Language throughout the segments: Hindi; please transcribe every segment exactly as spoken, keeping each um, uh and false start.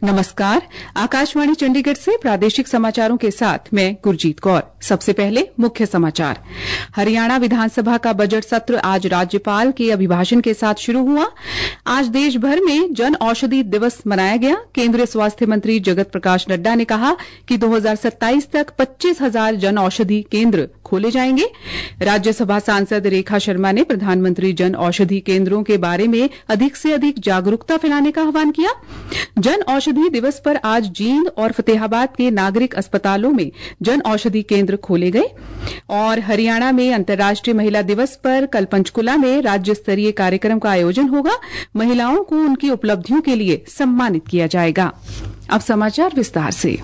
नमस्कार। आकाशवाणी चंडीगढ़ से प्रादेशिक समाचारों के साथ मैं गुरजीत कौर। सबसे पहले मुख्य समाचार। हरियाणा विधानसभा का बजट सत्र आज राज्यपाल के अभिभाषण के साथ शुरू हुआ। आज देश भर में जन औषधि दिवस मनाया गया। केंद्रीय स्वास्थ्य मंत्री जगत प्रकाश नड्डा ने कहा कि दो हज़ार सत्ताईस तक पच्चीस हजार जन औषधि केंद्र खोले जाएंगे। राज्यसभा सांसद रेखा शर्मा ने प्रधानमंत्री जन औषधि केंद्रों के बारे में अधिक से अधिक जागरूकता फैलाने का आह्वान किया। जन औषधि दिवस पर आज जींद और फतेहाबाद के नागरिक अस्पतालों में जन औषधि केंद्र खोले गए। और हरियाणा में अंतर्राष्ट्रीय महिला दिवस पर कल पंचकुला में राज्य स्तरीय कार्यक्रम का आयोजन होगा। महिलाओं को उनकी उपलब्धियों के लिए सम्मानित किया जाएगा। अब समाचार विस्तार से।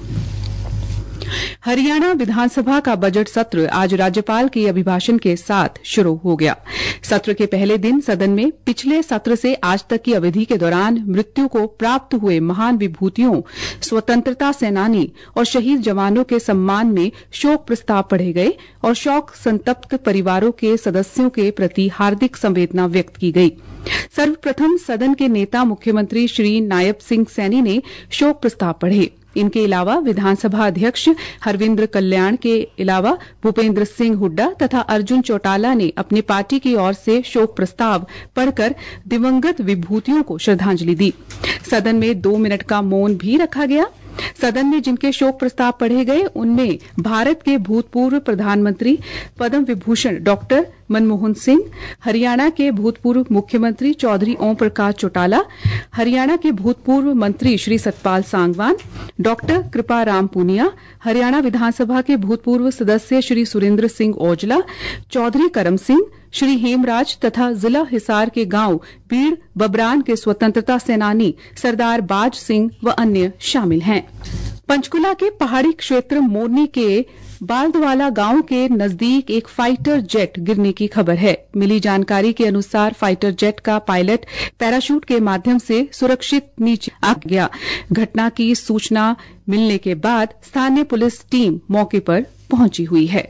हरियाणा विधानसभा का बजट सत्र आज राज्यपाल के अभिभाषण के साथ शुरू हो गया। सत्र के पहले दिन सदन में पिछले सत्र से आज तक की अवधि के दौरान मृत्यु को प्राप्त हुए महान विभूतियों, स्वतंत्रता सेनानी और शहीद जवानों के सम्मान में शोक प्रस्ताव पढ़े गए और शोक संतप्त परिवारों के सदस्यों के प्रति हार्दिक संवेदना व्यक्त की गई। सर्वप्रथम सदन के नेता मुख्यमंत्री श्री नायब सिंह सैनी ने शोक प्रस्ताव पढ़े। इनके अलावा विधानसभा अध्यक्ष हरविंद्र कल्याण के अलावा भूपेंद्र सिंह हुड्डा तथा अर्जुन चौटाला ने अपनी पार्टी की ओर से शोक प्रस्ताव पढ़कर दिवंगत विभूतियों को श्रद्धांजलि दी। सदन में दो मिनट का मौन भी रखा गया। सदन में जिनके शोक प्रस्ताव पढ़े गए उनमें भारत के भूतपूर्व प्रधानमंत्री पद्म विभूषण डॉक्टर मनमोहन सिंह, हरियाणा के भूतपूर्व मुख्यमंत्री चौधरी ओम प्रकाश चौटाला, हरियाणा के भूतपूर्व मंत्री श्री सतपाल सांगवान, डॉक्टर कृपा राम पुनिया, हरियाणा विधानसभा के भूतपूर्व सदस्य श्री सुरेंद्र सिंह औजला, चौधरी करम सिंह, श्री हेमराज तथा जिला हिसार के गांव बीड़ बबरान के स्वतंत्रता सेनानी सरदार बाज सिंह व अन्य शामिल हैं। पंचकुला के पहाड़ी क्षेत्र मोरनी के बालदवाला गांव के नजदीक एक फाइटर जेट गिरने की खबर है। मिली जानकारी के अनुसार फाइटर जेट का पायलट पैराशूट के माध्यम से सुरक्षित नीचे आ गया। घटना की सूचना मिलने के बाद स्थानीय पुलिस टीम मौके पर पहुंची हुई है।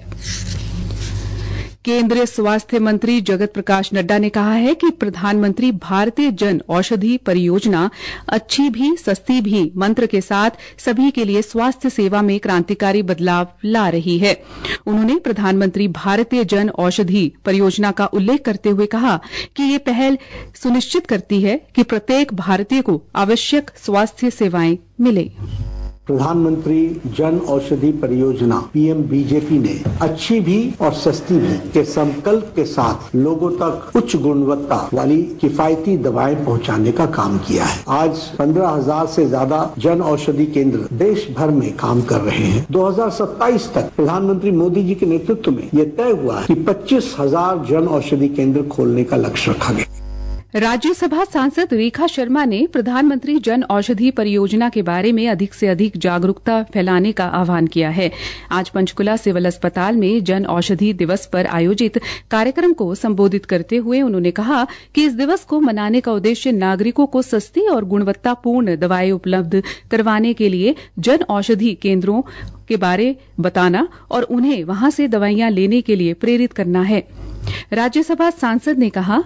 केंद्रीय स्वास्थ्य मंत्री जगत प्रकाश नड्डा ने कहा है कि प्रधानमंत्री भारतीय जन औषधि परियोजना अच्छी भी सस्ती भी मंत्र के साथ सभी के लिए स्वास्थ्य सेवा में क्रांतिकारी बदलाव ला रही है। उन्होंने प्रधानमंत्री भारतीय जन औषधि परियोजना का उल्लेख करते हुए कहा कि ये पहल सुनिश्चित करती है कि प्रत्येक भारतीय को आवश्यक स्वास्थ्य सेवाएं मिले। प्रधानमंत्री जन औषधि परियोजना P M B J P ने अच्छी भी और सस्ती भी के संकल्प के साथ लोगों तक उच्च गुणवत्ता वाली किफायती दवाएं पहुंचाने का काम किया है। आज पंद्रह हजार से ज्यादा जन औषधि केंद्र देश भर में काम कर रहे हैं। दो हज़ार सत्ताईस तक प्रधानमंत्री मोदी जी के नेतृत्व में यह तय हुआ है कि पच्चीस हजार जन औषधि केंद्र खोलने का लक्ष्य रखा गया। राज्यसभा सांसद रेखा शर्मा ने प्रधानमंत्री जन औषधि परियोजना के बारे में अधिक से अधिक जागरूकता फैलाने का आह्वान किया है। आज पंचकुला सिविल अस्पताल में जन औषधि दिवस पर आयोजित कार्यक्रम को संबोधित करते हुए उन्होंने कहा कि इस दिवस को मनाने का उद्देश्य नागरिकों को सस्ती और गुणवत्तापूर्ण दवाएं उपलब्ध करवाने के लिए जन औषधि केंद्रों के बारे बताना और उन्हें वहां से दवाइयां लेने के लिए प्रेरित करना है। राज्यसभा सांसद ने कहा,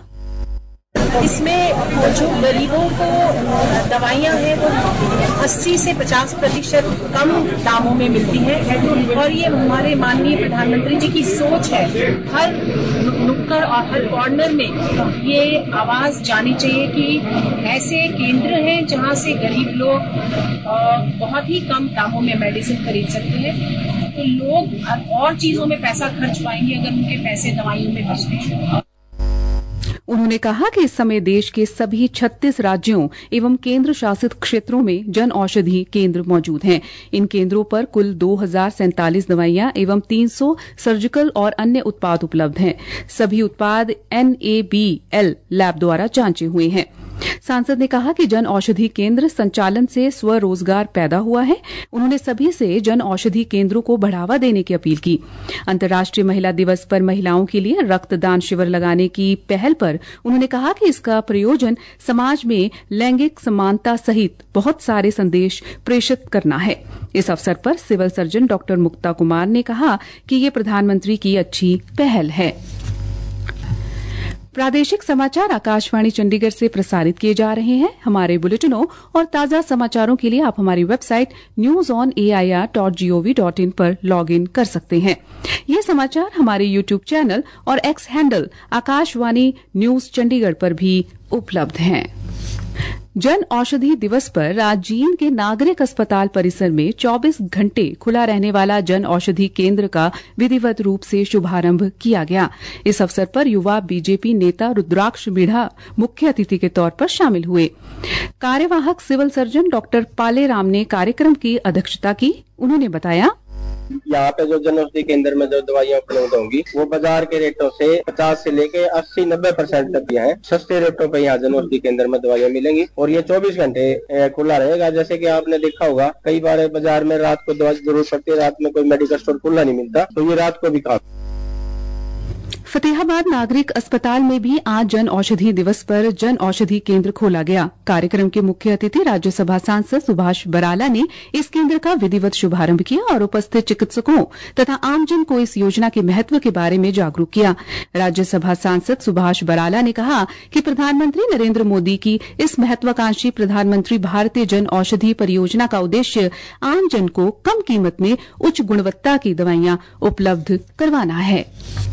इसमें जो गरीबों को दवाइयां हैं वो अस्सी से पचास प्रतिशत कम दामों में मिलती है और ये हमारे माननीय प्रधानमंत्री जी की सोच है। हर नुक्कड़ और हर कॉर्नर में ये आवाज जानी चाहिए कि ऐसे केंद्र हैं जहां से गरीब लोग बहुत ही कम दामों में मेडिसिन खरीद सकते हैं। तो लोग और चीजों में पैसा खर्च पाएंगे अगर उनके पैसे दवाइयों में बचते हैं। उन्होंने कहा कि इस समय देश के सभी छत्तीस राज्यों एवं केंद्र शासित क्षेत्रों में जन औषधि केंद्र मौजूद हैं। इन केंद्रों पर कुल दो हजार सैंतालीस दवाइयां एवं तीन सौ सर्जिकल और अन्य उत्पाद उपलब्ध हैं। सभी उत्पाद N A B L lab द्वारा जांचे हुए हैं। सांसद ने कहा कि जन औषधि केंद्र संचालन से स्वरोजगार पैदा हुआ है। उन्होंने सभी से जन औषधि केंद्रों को बढ़ावा देने की अपील की। अंतर्राष्ट्रीय महिला दिवस पर महिलाओं के लिए रक्तदान शिविर लगाने की पहल पर उन्होंने कहा कि इसका प्रयोजन समाज में लैंगिक समानता सहित बहुत सारे संदेश प्रेषित करना है। इस अवसर पर civil surgeon doctor Mukta Kumar ने कहा कि ये प्रधानमंत्री की अच्छी पहल है। प्रादेशिक समाचार आकाशवाणी चंडीगढ़ से प्रसारित किए जा रहे हैं। हमारे बुलेटिनों और ताजा समाचारों के लिए आप हमारी website news on A I R dot G O V dot in पर लॉग इन कर सकते हैं। ये समाचार हमारे यूट्यूब चैनल और X handle Akashvani news Chandigarh पर भी उपलब्ध हैं। जन औषधि दिवस पर आज जींद के नागरिक अस्पताल परिसर में चौबीस घंटे खुला रहने वाला जन औषधि केंद्र का विधिवत रूप से शुभारंभ किया गया। इस अवसर पर युवा बीजेपी नेता रुद्राक्ष मीणा मुख्य अतिथि के तौर पर शामिल हुए। कार्यवाहक सिविल सर्जन डॉक्टर पालेराम ने कार्यक्रम की अध्यक्षता की। उन्होंने बताया, यहाँ पे जो जन औषधि केंद्र में जो दवाइयाँ उपलब्ध होंगी वो बाजार के रेटों से पचास से लेके अस्सी नब्बे परसेंट तक है सस्ते रेटों पे यहाँ जन औषधि केंद्र में दवाइयाँ मिलेंगी और ये चौबीस घंटे खुला रहेगा। जैसे कि आपने देखा होगा कई बार बाजार में रात को दवा की जरूरत पड़ती है, रात में कोई मेडिकल स्टोर खुला नहीं मिलता, तो ये रात को भी काम। फतेहाबाद नागरिक अस्पताल में भी आज जन औषधि दिवस पर जन औषधि केंद्र खोला गया। कार्यक्रम के मुख्य अतिथि राज्यसभा सांसद सुभाष बराला ने इस केंद्र का विधिवत शुभारंभ किया और उपस्थित चिकित्सकों तथा आमजन को इस योजना के महत्व के बारे में जागरूक किया। राज्यसभा सांसद सुभाष बराला ने कहा कि प्रधानमंत्री नरेंद्र मोदी की इस महत्वाकांक्षी प्रधानमंत्री भारतीय जन औषधि परियोजना का उद्देश्य आमजन को कम कीमत में उच्च गुणवत्ता की दवाइयां उपलब्ध करवाना है।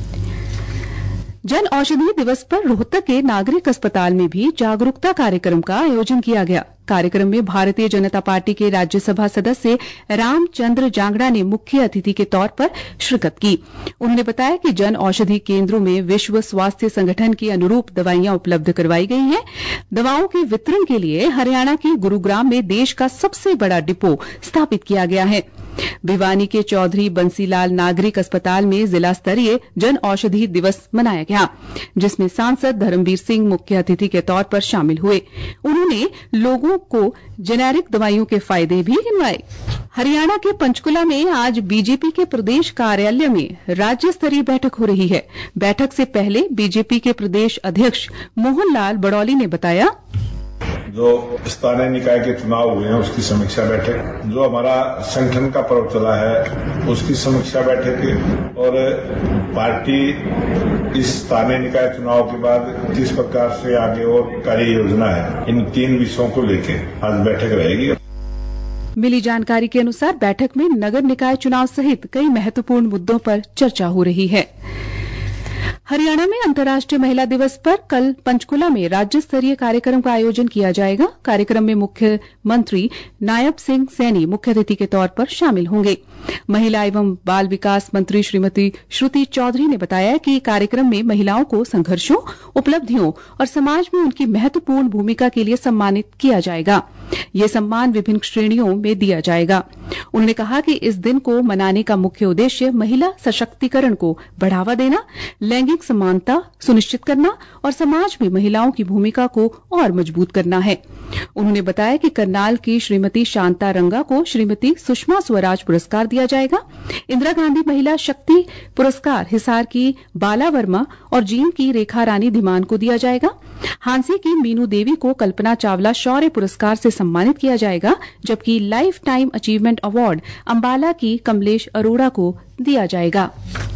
जन औषधि दिवस पर रोहतक के नागरिक अस्पताल में भी जागरूकता कार्यक्रम का आयोजन किया गया। कार्यक्रम में भारतीय जनता पार्टी के राज्यसभा सदस्य रामचंद्र जांगड़ा ने मुख्य अतिथि के तौर पर शिरकत की। उन्होंने बताया कि जन औषधि केंद्रों में विश्व स्वास्थ्य संगठन के अनुरूप दवाइयां उपलब्ध करवाई गई हैं। दवाओं के वितरण के लिए हरियाणा के गुरुग्राम में देश का सबसे बड़ा डिपो स्थापित किया गया है। भिवानी के चौधरी बंसीलाल नागरिक अस्पताल में जिला स्तरीय जन औषधि दिवस मनाया गया, जिसमें सांसद धर्मवीर सिंह मुख्य अतिथि के तौर पर शामिल हुए। उन्होंने लोगों को जेनेरिक दवाइयों के फायदे भी गिनवाए। हरियाणा के पंचकुला में आज बीजेपी के प्रदेश कार्यालय में राज्य स्तरीय बैठक हो रही है। बैठक से पहले बीजेपी के प्रदेश अध्यक्ष मोहन लाल बड़ौली ने बताया, जो स्थानीय निकाय के चुनाव हुए हैं उसकी समीक्षा बैठक, जो हमारा संगठन का पर्व चला है उसकी समीक्षा बैठक और पार्टी इस स्थानीय निकाय चुनाव के बाद किस प्रकार से आगे और कार्य योजना है, इन तीन विषयों को लेकर आज बैठक रहेगी। मिली जानकारी के अनुसार बैठक में नगर निकाय चुनाव सहित कई महत्वपूर्ण मुद्दों पर चर्चा हो रही है। हरियाणा में अंतर्राष्ट्रीय महिला दिवस पर कल पंचकुला में राज्य स्तरीय कार्यक्रम का आयोजन किया जाएगा। कार्यक्रम में मुख्यमंत्री नायब सिंह सैनी मुख्य अतिथि के तौर पर शामिल होंगे। महिला एवं बाल विकास मंत्री श्रीमती श्रुति चौधरी ने बताया कि कार्यक्रम में महिलाओं को संघर्षों, उपलब्धियों और समाज में उनकी महत्वपूर्ण भूमिका के लिए सम्मानित किया जाएगा। ये सम्मान विभिन्न श्रेणियों में दिया जाएगा। उन्होंने कहा कि इस दिन को मनाने का मुख्य उद्देश्य महिला सशक्तिकरण को बढ़ावा देना, लैंगिक समानता सुनिश्चित करना और समाज में महिलाओं की भूमिका को और मजबूत करना है। उन्होंने बताया कि करनाल की श्रीमती शांता रंगा को श्रीमती सुषमा स्वराज पुरस्कार दिया जाएगा। इंदिरा गांधी महिला शक्ति पुरस्कार हिसार की बाला वर्मा और जींद की रेखा रानी धीमान को दिया जाएगा। हांसी की मीनू देवी को कल्पना चावला शौर्य पुरस्कार से सम्मानित किया जाएगा, जबकि life time achievement award Ambala की कमलेश अरोड़ा को दिया जाएगा।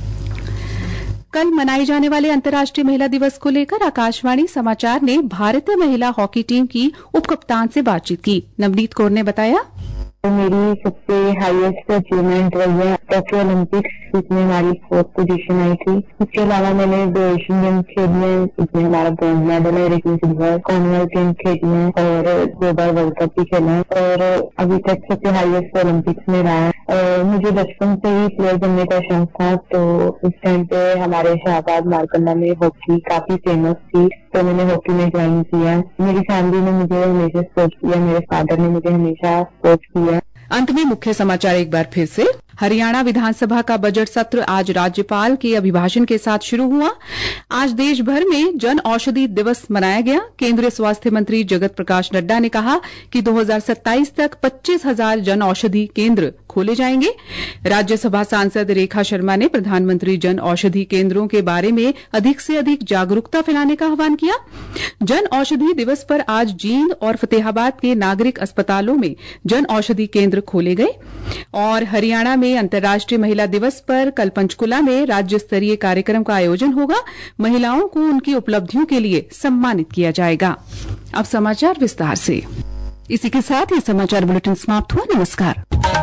कल मनाए जाने वाले अंतर्राष्ट्रीय महिला दिवस को लेकर आकाशवाणी समाचार ने भारतीय महिला हॉकी टीम की उपकप्तान से बातचीत की। नवनीत कौर ने बताया, मेरी सबसे हाईएस्ट अचीवमेंट रही है टोक्यो ओलंपिक्स, जिसमें हमारी फोर्थ पोजीशन आई थी। इसके अलावा मैंने दो एशियन गेम्स खेली हैं, इसमें हमारा ब्रॉन्ज मेडल है, एक सिल्वर, कॉमनवेल्थ गेम्स खेली हैं और दो बार वर्ल्ड कप भी खेला है और अभी तक सबसे हाईएस्ट ओलंपिक्स में रहा है। मुझे बचपन से ही प्लेयर बनने का शौक था, तो उस टाइम पे हमारे शाहबाद मारकंडा में हॉकी काफी फेमस थी, तो मैंने हॉकी में ज्वाइन किया। मेरी फैमिली ने मुझे हमेशा सपोर्ट किया, मेरे फादर ने मुझे हमेशा सपोर्ट किया। अंत में मुख्य समाचार एक बार फिर से। हरियाणा विधानसभा का बजट सत्र आज राज्यपाल के अभिभाषण के साथ शुरू हुआ। आज देश भर में जन औषधि दिवस मनाया गया। केंद्रीय स्वास्थ्य मंत्री जगत प्रकाश नड्डा ने कहा कि दो हज़ार सत्ताईस तक पच्चीस हजार जन औषधि केंद्र खोले जाएंगे। राज्यसभा सांसद रेखा शर्मा ने प्रधानमंत्री जन औषधि केंद्रों के बारे में अधिक से अधिक जागरूकता फैलाने का आह्वान किया। जन औषधि दिवस पर आज जींद और फतेहाबाद के नागरिक अस्पतालों में जन औषधि केंद्र खोले गए और हरियाणा में अंतर्राष्ट्रीय महिला दिवस पर कल पंचकुला में राज्य स्तरीय कार्यक्रम का आयोजन होगा। महिलाओं को उनकी उपलब्धियों के लिए सम्मानित किया जाएगा। अब समाचार विस्तार से। इसी के साथ ये समाचार बुलेटिन समाप्त हुआ। नमस्कार।